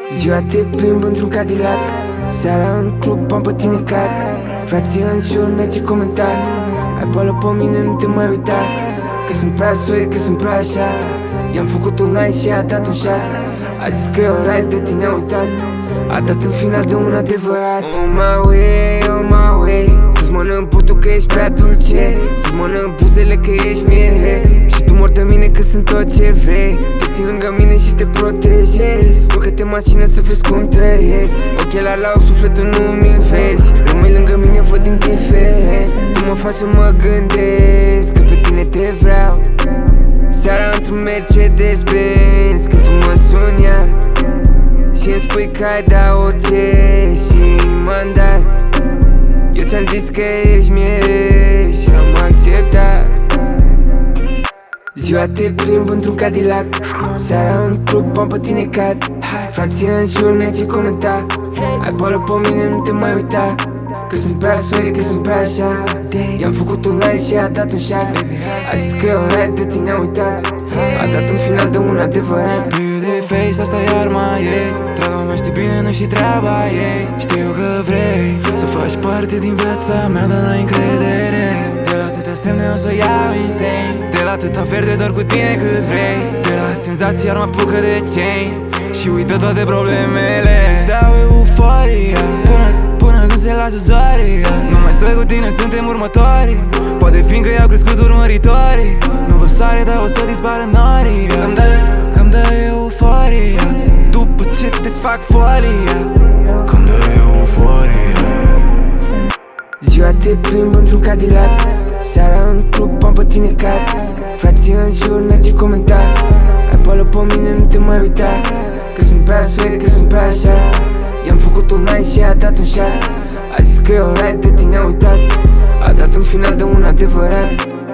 Ziua te plimb într-un Cadillac, seara în club am pe tine car. Frații în jur, n-ai comentar. Ai boală pe mine, nu te mai uita, că sunt prea soi, că sunt prea așa. I-am făcut un like și a dat un shot. A zis că e alright, de tine a uitat. A dat în final de un adevărat. Oh my way, oh my way. Să-ți mănânc putul că ești prea dulce, să-ți mănânc buzele că ești miere. Și tu mor de mine că sunt tot ce vrei. Te țin lângă mine și te protejez. Urcă-te în mașină să vezi cum trăiesc. Ochelari la sufletul nu mi-l vezi. Rămâi lângă mine, văd indiferent. Tu mă faci să mă gândesc că pe tine te vreau. Seara într-un Mercedes-Benz, când tu mă suni iar și-mi spui că ai da orice și inima-n dar. Eu ți-am zis că ești miere și am acceptat. Ziua te plimb într-un Cadillac, seara în club am pe tine cat. Frații în jur, n-ai comenta. Ai boală pe mine, nu te mai uita, că sunt prea soi, că sunt prea așa. I-am făcut un like și a dat un shot. A zis că e alright, de tine a uitat. A dat în final de un adevărat. Priu de face, asta e arma ei. Treaba mea știi bine, nu și treaba ei. Știu că vrei să faci parte din viața mea, dar n-ai încredere. De la atâtea semne o să iau insane. De la atâta verde doar cu tine cât vrei. De la senzații iar mă apucă de chain și uită toate problemele. Dau euforia până când se lasă zoria. Nu mai stă cu tine, suntem următorii. Poate fiindcă i-au crescut urmăritorii. Nu vă soare, dar o să dispară norii. Cam dă euforia după ce desfac folia. Cam dă euforia. Ziua te plimb într-un Cadillac, seara în club am pe tine cat. Frații în jur, n-ai comenta. Ai boală pe mine, nu te mai uita, că sunt prea soi, că sunt prea așa. I-am făcut un like și a dat un shot. A zis că e alright, de tine a uitat. A dat în final de un adevărat.